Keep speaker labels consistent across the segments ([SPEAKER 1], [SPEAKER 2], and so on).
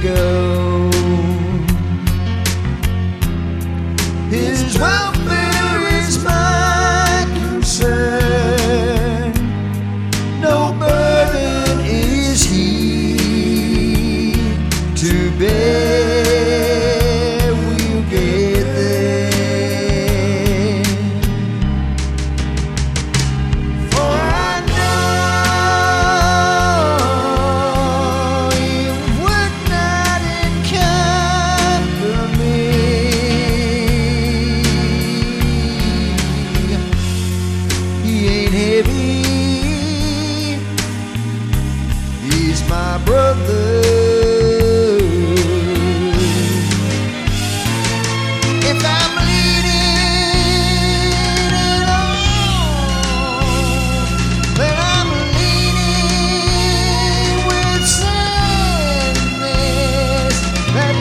[SPEAKER 1] go. His welfare is my concern. No burden is he to bear. We'll get there. For I know you would not encounter me. He ain't heavy, he's my brother. If I'm leading it all, then I'm leading with sadness that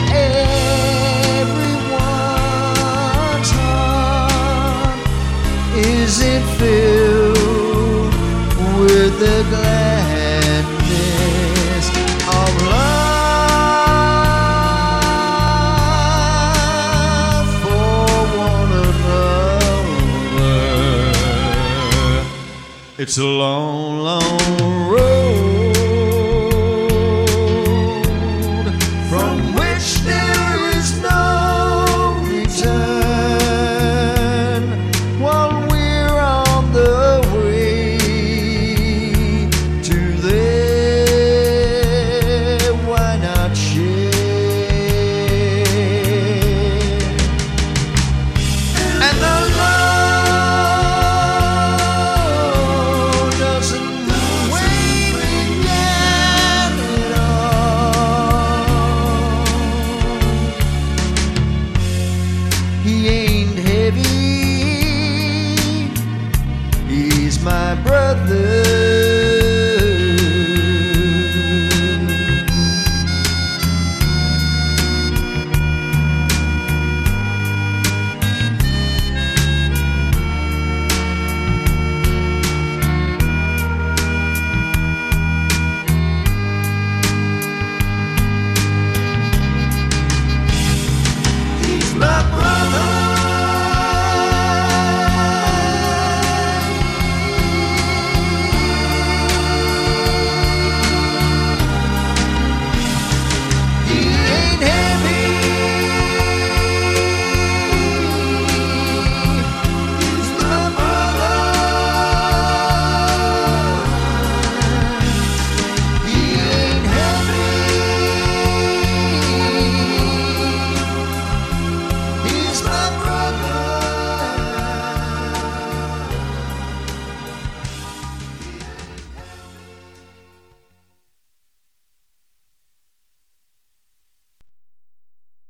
[SPEAKER 1] everyone's heart isn't filled with the gladness of love for one another. It's a lonely